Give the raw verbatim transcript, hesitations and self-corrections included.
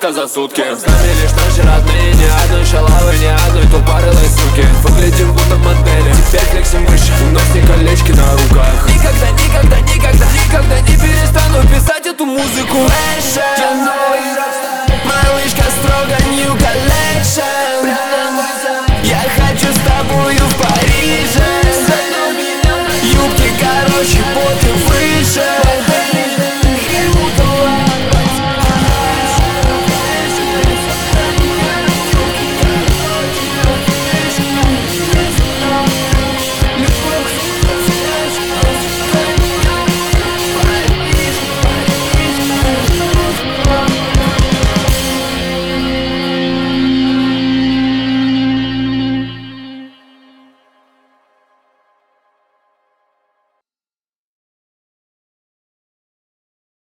бака за сутки. С нами лишь наши родные, ни одной шалавы, ни одной тупорылой суки. Выглядим будто модели, теперь флексим выше.